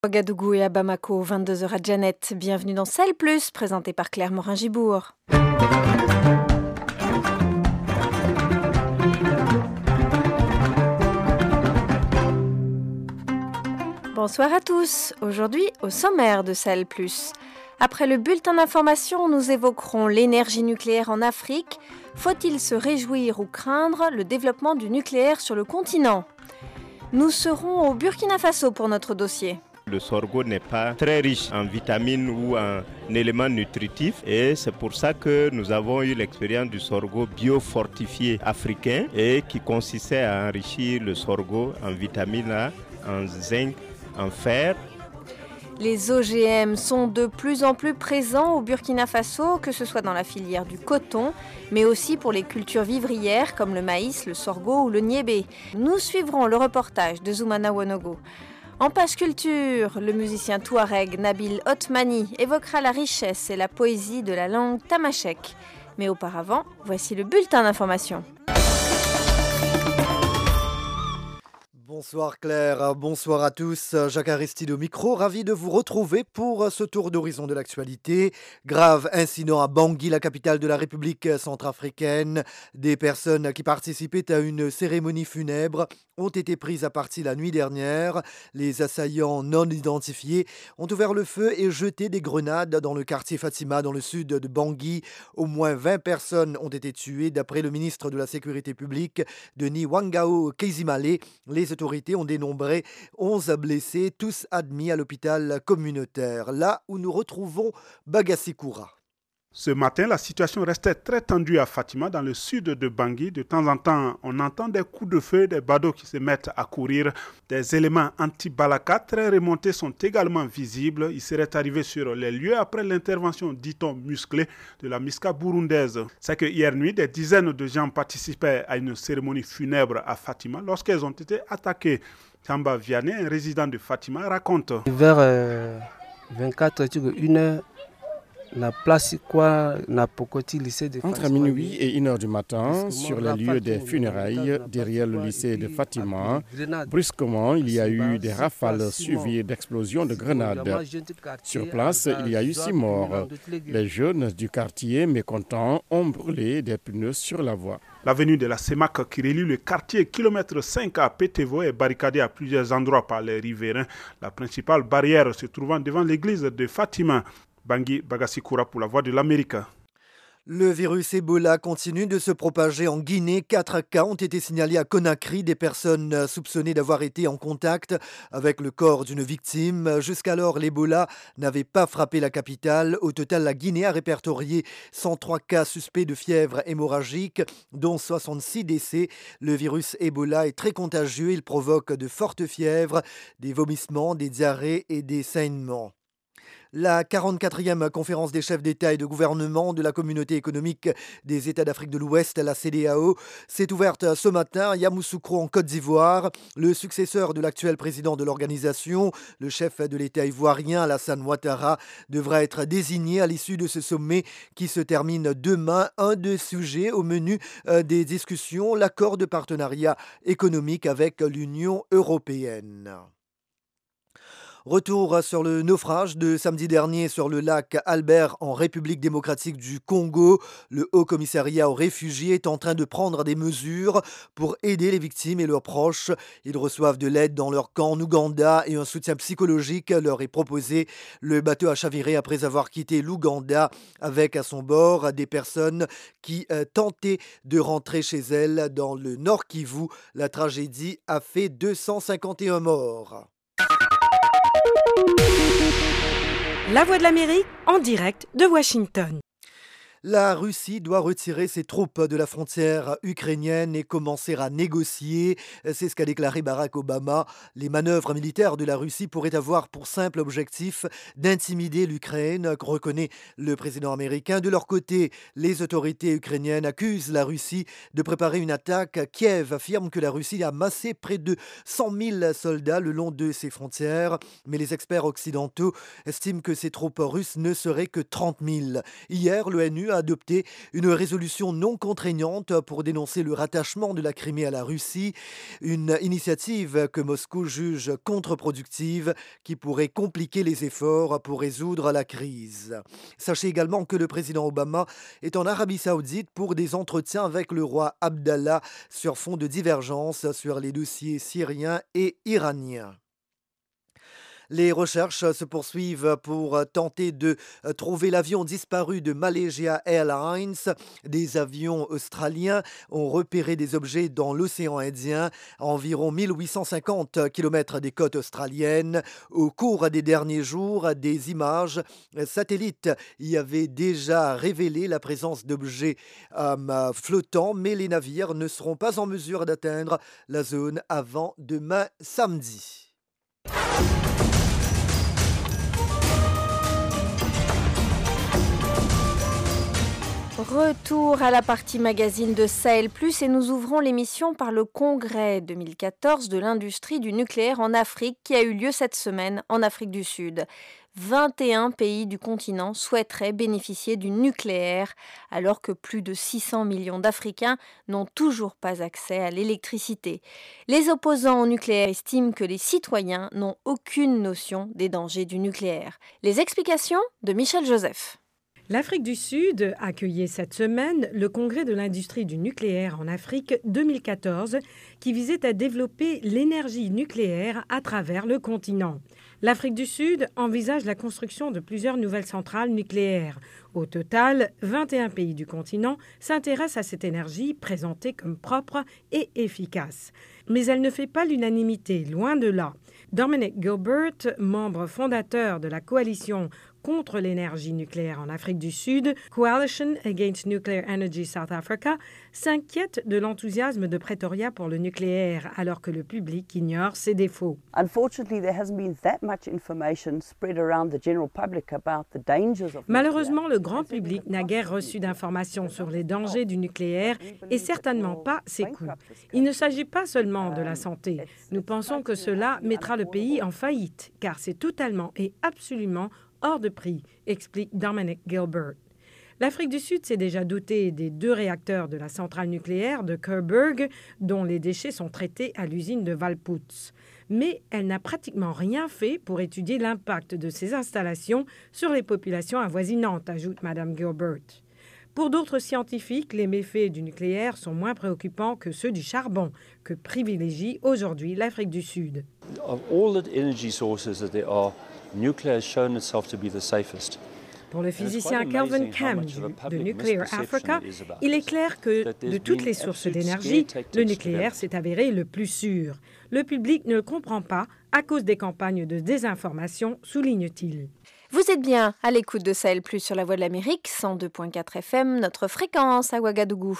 Ouagadougou et à Bamako, 22h à Djanet. Bienvenue dans Celle Plus, présenté par Claire Morin-Gibourg. Bonsoir à tous. Aujourd'hui, au sommaire de Celle Plus. Après le bulletin d'information, nous évoquerons l'énergie nucléaire en Afrique. Faut-il se réjouir ou craindre le développement du nucléaire sur le continent ? Nous serons au Burkina Faso pour notre dossier. Le sorgho n'est pas très riche en vitamines ou en éléments nutritifs et c'est pour ça que nous avons eu l'expérience du sorgho biofortifié africain et qui consistait à enrichir le sorgho en vitamine A, en zinc, en fer. Les OGM sont de plus en plus présents au Burkina Faso, que ce soit dans la filière du coton, mais aussi pour les cultures vivrières comme le maïs, le sorgho ou le niébé. Nous suivrons le reportage de Zoumana Wonogo. En page culture, le musicien touareg Nabil Otmani évoquera la richesse et la poésie de la langue tamashek. Mais auparavant, voici le bulletin d'information. Bonsoir Claire, bonsoir à tous. Jacques Aristide au micro, ravi de vous retrouver pour ce tour d'horizon de l'actualité. Grave incident à Bangui, la capitale de la République centrafricaine. Des personnes qui participaient à une cérémonie funèbre ont été prises à partie la nuit dernière. Les assaillants non identifiés ont ouvert le feu et jeté des grenades dans le quartier Fatima, dans le sud de Bangui. Au moins 20 personnes ont été tuées, d'après le ministre de la Sécurité publique, Denis Wangao Kezimale. Les autorités ont dénombré 11 blessés, tous admis à l'hôpital communautaire, là où nous retrouvons Bagassi-Koura. Ce matin, la situation restait très tendue à Fatima, dans le sud de Bangui. De temps en temps, on entend des coups de feu, des badauds qui se mettent à courir. Des éléments anti-balaka très remontés sont également visibles. Ils seraient arrivés sur les lieux après l'intervention, dit-on, musclée de la MISCA burundaise. C'est que hier nuit, des dizaines de gens participaient à une cérémonie funèbre à Fatima lorsqu'elles ont été attaquées. Tamba Vianney, un résident de Fatima, raconte. Vers 24h, la place lycée de Entre minuit et 1h du matin, sur les lieux des funérailles, derrière le lycée de Fatima, brusquement, il y a eu des rafales suivies d'explosions de grenades. Sur place, il y a eu 6 morts. Les jeunes du quartier, mécontents, ont brûlé des pneus sur la voie. L'avenue de la Semak qui relie le quartier kilomètre 5 à Pétévo est barricadée à plusieurs endroits par les riverains. La principale barrière se trouvant devant l'église de Fatima. Bangui Bagassi-Koura pour la Voix de l'Amérique. Le virus Ebola continue de se propager en Guinée. 4 cas ont été signalés à Conakry, des personnes soupçonnées d'avoir été en contact avec le corps d'une victime. Jusqu'alors, l'Ebola n'avait pas frappé la capitale. Au total, la Guinée a répertorié 103 cas suspects de fièvre hémorragique, dont 66 décès. Le virus Ebola est très contagieux. Il provoque de fortes fièvres, des vomissements, des diarrhées et des saignements. La 44e conférence des chefs d'État et de gouvernement de la Communauté économique des États d'Afrique de l'Ouest, la CEDEAO, s'est ouverte ce matin à Yamoussoukro en Côte d'Ivoire. Le successeur de l'actuel président de l'organisation, le chef de l'État ivoirien Alassane Ouattara, devra être désigné à l'issue de ce sommet qui se termine demain. Un des sujets au menu des discussions, l'accord de partenariat économique avec l'Union européenne. Retour sur le naufrage de samedi dernier sur le lac Albert en République démocratique du Congo. Le Haut Commissariat aux réfugiés est en train de prendre des mesures pour aider les victimes et leurs proches. Ils reçoivent de l'aide dans leur camp en Ouganda et un soutien psychologique leur est proposé. Le bateau a chaviré après avoir quitté l'Ouganda avec à son bord des personnes qui tentaient de rentrer chez elles dans le Nord Kivu. La tragédie a fait 251 morts. La Voix de l'Amérique en direct de Washington. La Russie doit retirer ses troupes de la frontière ukrainienne et commencer à négocier. C'est ce qu'a déclaré Barack Obama. Les manœuvres militaires de la Russie pourraient avoir pour simple objectif d'intimider l'Ukraine, reconnaît le président américain. De leur côté, les autorités ukrainiennes accusent la Russie de préparer une attaque. Kiev affirme que la Russie a massé près de 100 000 soldats le long de ses frontières. Mais les experts occidentaux estiment que ces troupes russes ne seraient que 30 000. Hier, l'ONU a adopté une résolution non contraignante pour dénoncer le rattachement de la Crimée à la Russie, une initiative que Moscou juge contre-productive qui pourrait compliquer les efforts pour résoudre la crise. Sachez également que le président Obama est en Arabie Saoudite pour des entretiens avec le roi Abdallah sur fond de divergence sur les dossiers syriens et iraniens. Les recherches se poursuivent pour tenter de trouver l'avion disparu de Malaysia Airlines. Des avions australiens ont repéré des objets dans l'océan Indien, à environ 1850 km des côtes australiennes. Au cours des derniers jours, des images satellites y avaient déjà révélé la présence d'objets flottants, mais les navires ne seront pas en mesure d'atteindre la zone avant demain samedi. Retour à la partie magazine de Sahel Plus et nous ouvrons l'émission par le congrès 2014 de l'industrie du nucléaire en Afrique qui a eu lieu cette semaine en Afrique du Sud. 21 pays du continent souhaiteraient bénéficier du nucléaire alors que plus de 600 millions d'Africains n'ont toujours pas accès à l'électricité. Les opposants au nucléaire estiment que les citoyens n'ont aucune notion des dangers du nucléaire. Les explications de Michel Joseph. L'Afrique du Sud accueillait cette semaine le congrès de l'industrie du nucléaire en Afrique 2014 qui visait à développer l'énergie nucléaire à travers le continent. L'Afrique du Sud envisage la construction de plusieurs nouvelles centrales nucléaires. Au total, 21 pays du continent s'intéressent à cette énergie présentée comme propre et efficace. Mais elle ne fait pas l'unanimité, loin de là. Dominic Gilbert, membre fondateur de la coalition contre l'énergie nucléaire en Afrique du Sud, Coalition Against Nuclear Energy South Africa, s'inquiète de l'enthousiasme de Pretoria pour le nucléaire, alors que le public ignore ses défauts. Malheureusement, le grand public n'a guère reçu d'informations sur les dangers du nucléaire et certainement pas ses coûts. Il ne s'agit pas seulement de la santé. Nous pensons que cela mettra le pays en faillite, car c'est totalement et absolument hors de prix, explique Dominic Gilbert. L'Afrique du Sud s'est déjà dotée des 2 réacteurs de la centrale nucléaire de Koeberg, dont les déchets sont traités à l'usine de Valpoets. Mais elle n'a pratiquement rien fait pour étudier l'impact de ces installations sur les populations avoisinantes, ajoute Mme Gilbert. Pour d'autres scientifiques, les méfaits du nucléaire sont moins préoccupants que ceux du charbon, que privilégie aujourd'hui l'Afrique du Sud. Pour le physicien Kelvin Cam de Nuclear Africa, il est clair que de toutes les sources d'énergie, le nucléaire s'est avéré le plus sûr. Le public ne le comprend pas à cause des campagnes de désinformation, souligne-t-il. Vous êtes bien à l'écoute de Sahel Plus sur la Voix de l'Amérique, 102.4 FM, notre fréquence à Ouagadougou.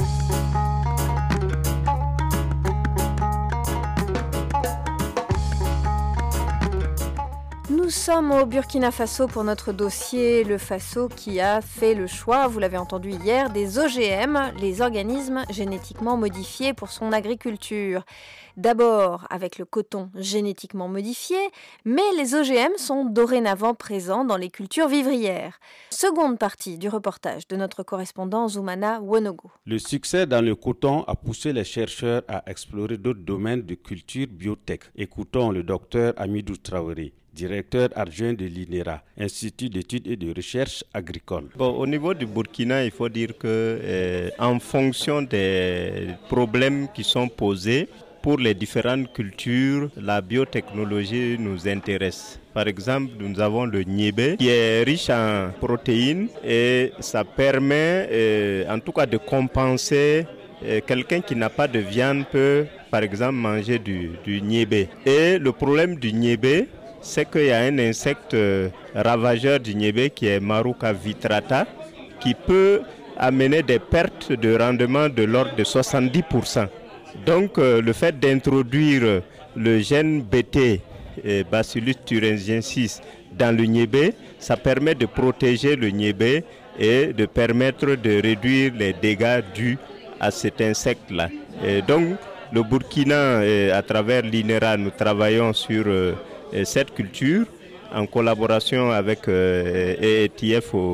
Nous sommes au Burkina Faso pour notre dossier, le Faso qui a fait le choix, vous l'avez entendu hier, des OGM, les organismes génétiquement modifiés pour son agriculture. D'abord avec le coton génétiquement modifié, mais les OGM sont dorénavant présents dans les cultures vivrières. Seconde partie du reportage de notre correspondant Zoumana Wonogo. Le succès dans le coton a poussé les chercheurs à explorer d'autres domaines de culture biotech. Écoutons le docteur Amidou Traoré, directeur adjoint de l'INERA, Institut d'études et de recherche agricole. Au niveau du Burkina, il faut dire que en fonction des problèmes qui sont posés, pour les différentes cultures, la biotechnologie nous intéresse. Par exemple, nous avons le niébé qui est riche en protéines et ça permet en tout cas de compenser. Quelqu'un qui n'a pas de viande peut par exemple manger du niébé. Et le problème du niébé, c'est qu'il y a un insecte ravageur du niébé qui est Maruca vitrata qui peut amener des pertes de rendement de l'ordre de 70%. Donc le fait d'introduire le gène BT, Bacillus thuringiensis, dans le niébé, ça permet de protéger le niébé et de permettre de réduire les dégâts dus à cet insecte-là. Et donc le Burkina, à travers l'INERA, nous travaillons sur cette culture en collaboration avec ETF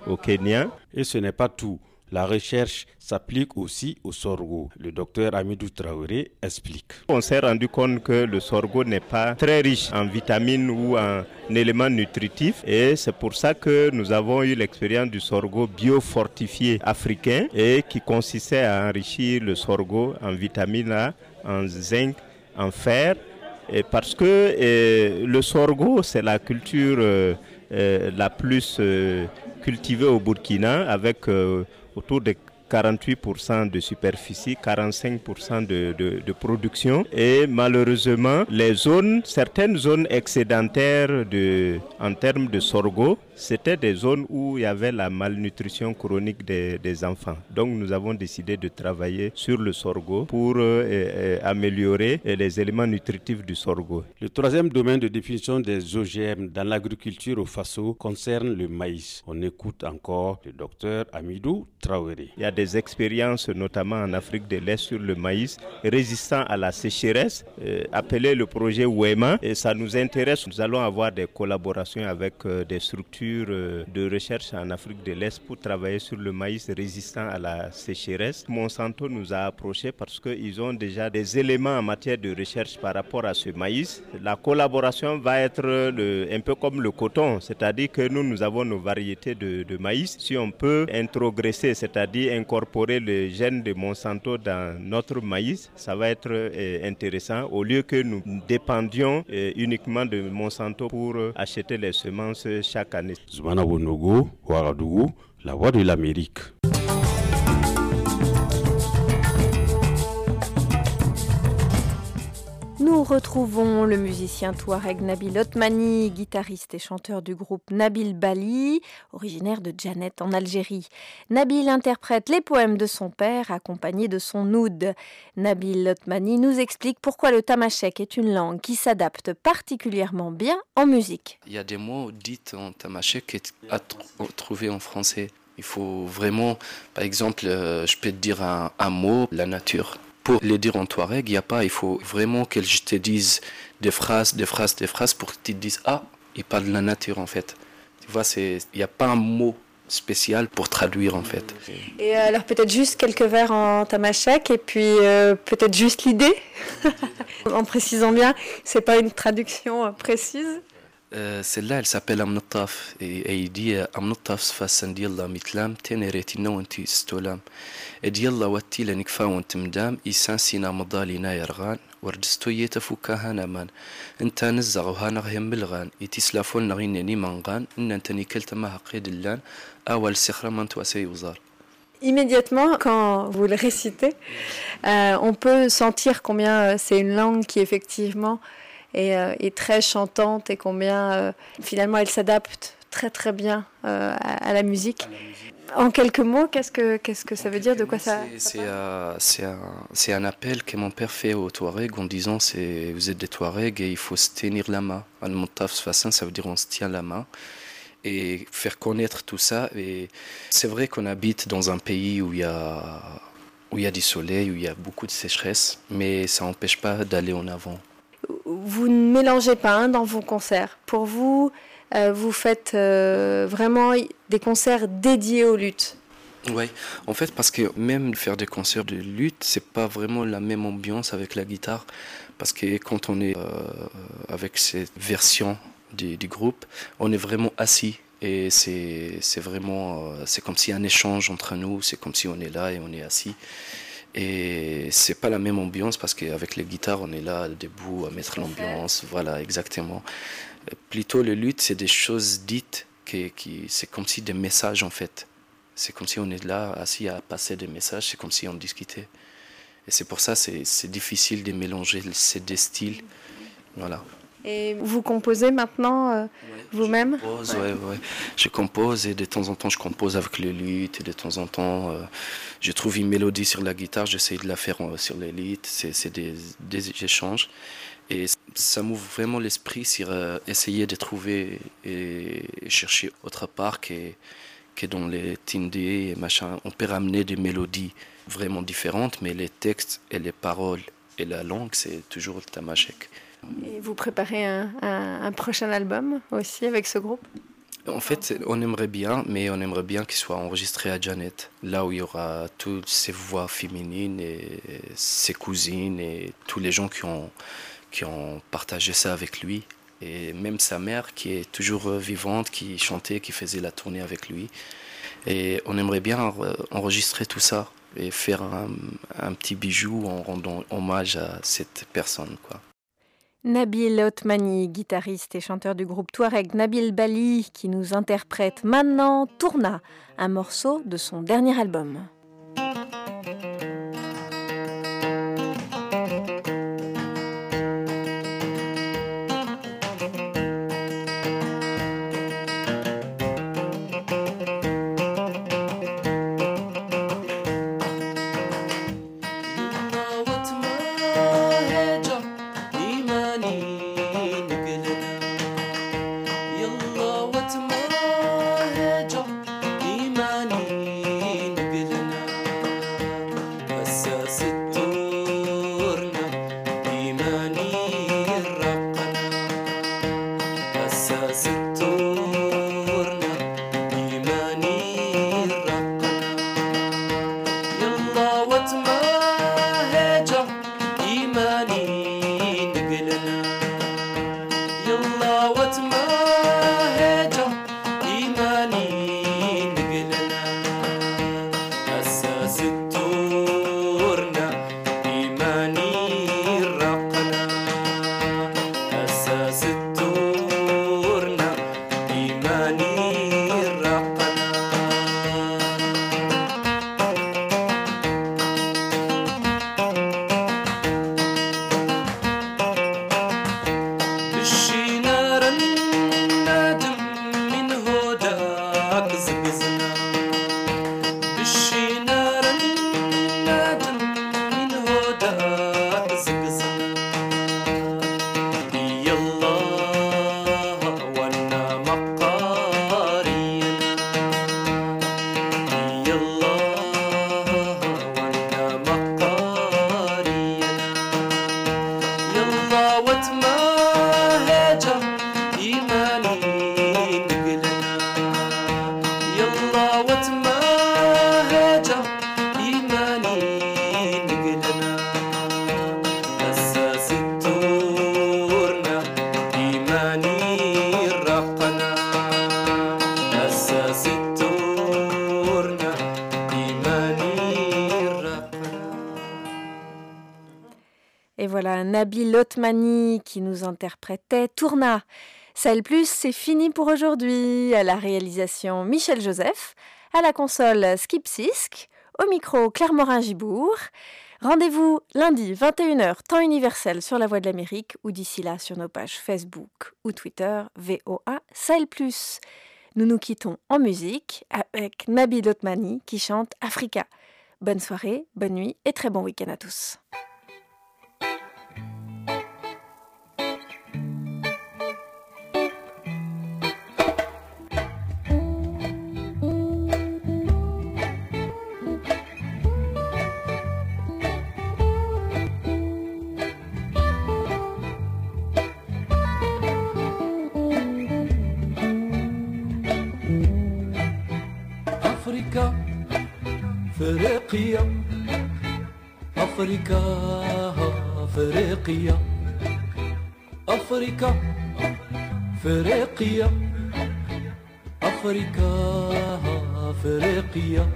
au Kenya. Et ce n'est pas tout. La recherche s'applique aussi au sorgho. Le docteur Amidou Traoré explique. On s'est rendu compte que le sorgho n'est pas très riche en vitamines ou en éléments nutritifs et c'est pour ça que nous avons eu l'expérience du sorgho biofortifié africain et qui consistait à enrichir le sorgho en vitamine A, en zinc, en fer. Et parce que le sorgho, c'est la culture la plus cultivée au Burkina avec autour de 48% de superficie, 45% de production. Et malheureusement, certaines zones excédentaires en termes de sorgho, c'était des zones où il y avait la malnutrition chronique des enfants. Donc nous avons décidé de travailler sur le sorgho pour améliorer les éléments nutritifs du sorgho. Le troisième domaine de définition des OGM dans l'agriculture au Faso concerne le maïs. On écoute encore le docteur Amidou Traoré. Il y a des expériences notamment en Afrique de l'Est sur le maïs résistant à la sécheresse, appelé le projet WEMA. Et ça nous intéresse. Nous allons avoir des collaborations avec des structures de recherche en Afrique de l'Est pour travailler sur le maïs résistant à la sécheresse. Monsanto nous a approchés parce qu'ils ont déjà des éléments en matière de recherche par rapport à ce maïs. La collaboration va être un peu comme le coton, c'est-à-dire que nous avons nos variétés de maïs. Si on peut introgresser, c'est-à-dire incorporer le gène de Monsanto dans notre maïs, ça va être intéressant au lieu que nous dépendions uniquement de Monsanto pour acheter les semences chaque année. Zoumana Wonogo, Ouagadougou, la voix de l'Amérique. Nous retrouvons le musicien touareg Nabil Otmani, guitariste et chanteur du groupe Nabil Bali, originaire de Djanet en Algérie. Nabil interprète les poèmes de son père accompagné de son oud. Nabil Otmani nous explique pourquoi le tamashek est une langue qui s'adapte particulièrement bien en musique. Il y a des mots dits en tamashek à trouver en français. Il faut vraiment, par exemple, je peux te dire un mot, la nature. Pour les dire en touareg, il faut vraiment que je te dise des phrases pour que tu te dises « Ah, il parle de la nature en fait ». Tu vois, il n'y a pas un mot spécial pour traduire en fait. Et alors peut-être juste quelques vers en tamashek et puis peut-être juste l'idée, en précisant bien, c'est pas une traduction précise. Celle-là, elle s'appelle Amnataf et il dit Amnataf sfasan diyalla mitlam teneretina wanti stolam et diyalla watti lanikfa wantimdam isansina madalina yargan wardsto yetafuka hanaman enta nazzagu hanaghem bilgan itislafon naginni mangan innantani keltama haqidillan awal sikhraman twasayuzar. Immédiatement, quand vous le récitez, on peut sentir combien c'est une langue qui effectivement est très chantante et combien finalement elle s'adapte très très bien à la musique. En quelques mots, qu'est-ce que ça veut dire, de quoi ça parle? C'est un appel que mon père fait aux Touaregs en disant vous êtes des Touaregs et il faut se tenir la main. Al-Montaf Sfassin, ça veut dire on se tient la main et faire connaître tout ça. Et c'est vrai qu'on habite dans un pays où il y a du soleil, où il y a beaucoup de sécheresse, mais ça n'empêche pas d'aller en avant. Vous ne mélangez pas dans vos concerts. Pour vous, vous faites vraiment des concerts dédiés aux luttes. Oui, en fait, parce que même faire des concerts de lutte, c'est pas vraiment la même ambiance avec la guitare. Parce que quand on est avec cette version du groupe, on est vraiment assis. Et c'est vraiment, c'est comme si un échange entre nous, c'est comme si on est là et on est assis. Et c'est pas la même ambiance parce qu'avec les guitares, on est là debout à mettre l'ambiance. Voilà, exactement. Plutôt les luttes, c'est des choses dites c'est comme si des messages en fait. C'est comme si on est là assis à passer des messages, c'est comme si on discutait. Et c'est pour ça c'est difficile de mélanger ces deux styles. Voilà. Et vous composez maintenant vous-même? Oui. Je compose et de temps en temps je compose avec les luttes et de temps en temps je trouve une mélodie sur la guitare, j'essaie de la faire sur les luttes, c'est des échanges. Et ça m'ouvre vraiment l'esprit sur essayer de trouver et chercher autre part que dans les tindés et machin. On peut ramener des mélodies vraiment différentes, mais les textes et les paroles et la langue, c'est toujours le tamashek. Et vous préparez un prochain album aussi avec ce groupe? En fait, on aimerait bien qu'il soit enregistré à Janet, là où il y aura toutes ces voix féminines et ses cousines et tous les gens qui ont partagé ça avec lui. Et même sa mère qui est toujours vivante, qui chantait, qui faisait la tournée avec lui. Et on aimerait bien enregistrer tout ça et faire un petit bijou en rendant hommage à cette personne, quoi. Nabil Othmani, guitariste et chanteur du groupe Touareg Nabil Bali, qui nous interprète maintenant Tourna, un morceau de son dernier album. Et voilà, Nabil Othmani qui nous interprétait Tourna. Sahel Plus, c'est fini pour aujourd'hui. À la réalisation, Michel Joseph. À la console, Skip Sisk. Au micro, Claire Morin-Gibourg. Rendez-vous lundi, 21h, temps universel sur La Voix de l'Amérique ou d'ici là sur nos pages Facebook ou Twitter, VOA Sahel Plus. Nous nous quittons en musique avec Nabil Othmani qui chante Africa. Bonne soirée, bonne nuit et très bon week-end à tous. أفريقيا أفريقيا أفريقيا أفريقيا أفريقيا أفريقيا أفريقيا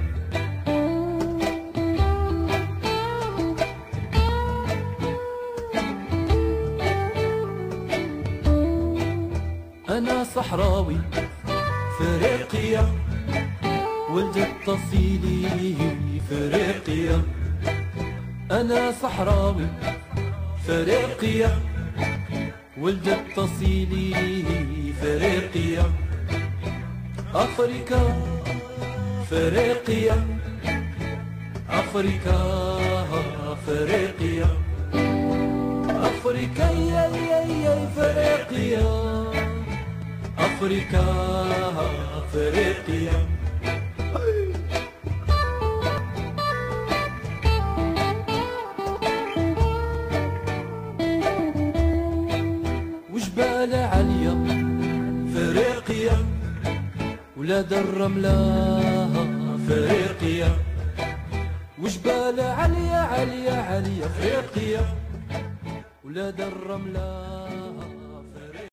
أنا صحراوي أفريقيا ولدت تصيلي أفريقيا أنا صحراوي أفريقيا ولدت تصيلي أفريقيا أفريقيا أفريقيا أفريقيا أفريقيا أفريقيا يا أفريقيا أفريقيا أفريقيا وجبال عالية أفريقيا ولاد الرملة افريقيا وجبال عالية عالية عالية افريقيا ولاد الرملة